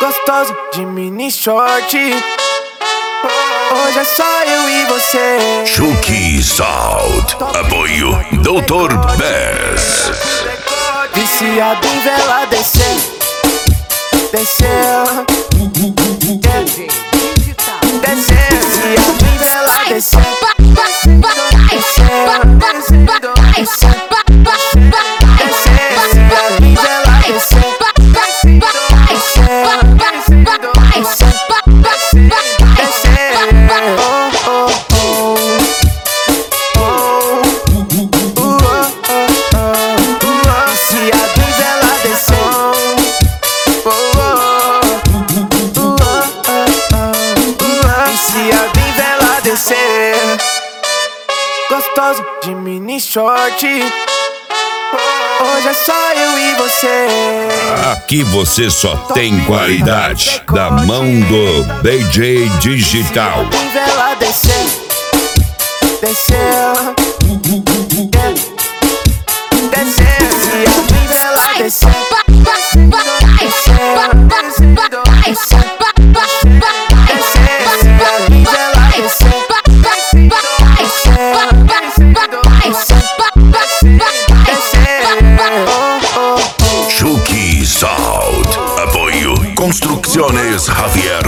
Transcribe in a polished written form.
gostoso de mini short. Hoje é só eu e você. Chucky Salt, apoio Dr. Bass. Viciado em vela, desceu, desceu, desceu. Viciado em vela, desceu, gostoso de mini short. Hoje é só eu e você. Aqui você só tem qualidade da mão do DJ Digital. Vela desceu, desceu, desceu. Vela desceu, Chucky Salt, apoio Construcciones Javier.